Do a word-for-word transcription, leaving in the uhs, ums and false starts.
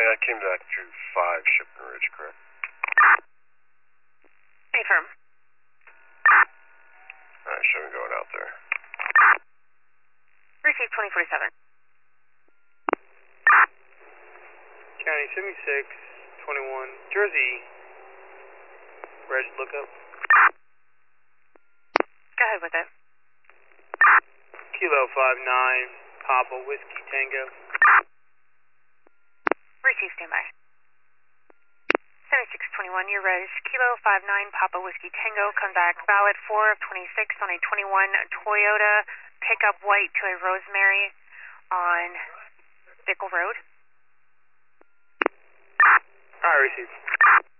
I came back to five Shipton Ridge, correct? Confirm. Alright, show me going out there. Receive twenty forty-seven. County seventy-six, twenty-one, Jersey. Reg lookup. Go ahead with it. Kilo five nine, Papa Whiskey Tango. Receive standby. seventy-six twenty-one, your res. Kilo five nine, Papa Whiskey Tango. Come back valid four of twenty-six on a twenty-one Toyota pickup white to a Rosemary on Bickle Road. Alright, received.